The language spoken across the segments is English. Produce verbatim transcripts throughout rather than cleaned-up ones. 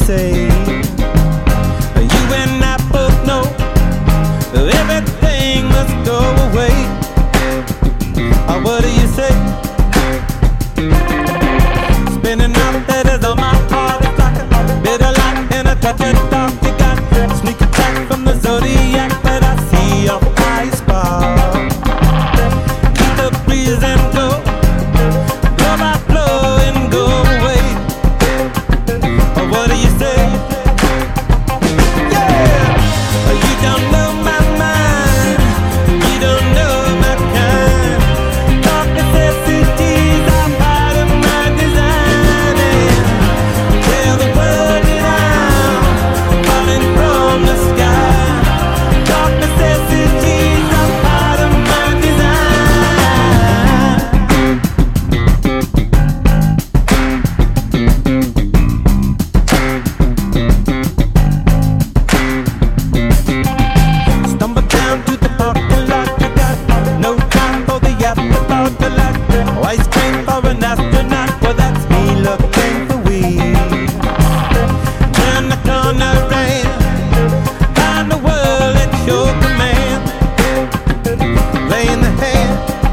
say? You and I both know everything must go away. Or what do you say? Spinning out letters on my heart, it's like a bitter light and a touch of dark. You got sneak attack from the zodiac, but I see your fire spark. Keep the breeze and go, blow by blow and go away. Or what do you say? Yeah, you don't know my mind, you don't know my kind. Dark necessities are part of my design. And tell the world that I'm falling from the sky. Dark necessities are part of my design. Stumble down to the parking lot, you got no time for the afterthought. The light, ice cream for an astronaut, well that's me looking for weed. Turn the corner and find the world at your command. Playing the hand.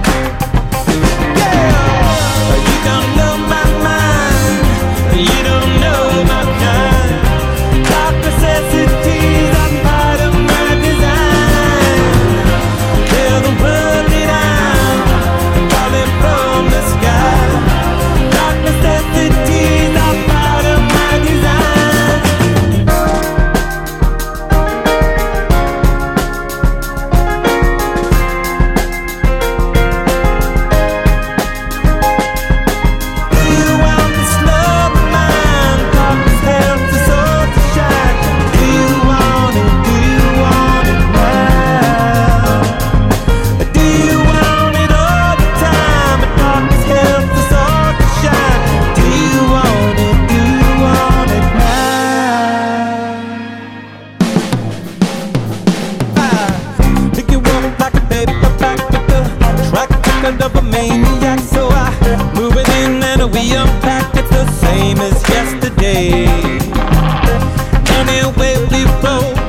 Yeah, you don't know my mind, you don't know my kind. Dark necessities are part of my design. Tell the world that I'm falling from the sky. Dark necessities are part of my design. Do you want this love of mine? Darkness helps us all to shine. Do you want it? Do you want it now? Do you want it all the time? But darkness helps us all to shine. Do you want it? Do you want it now? Ah, pick you up like a paperback with the track record of a maniac. So I move it in and we unpack. It's the same as yesterday. Anyway we roll,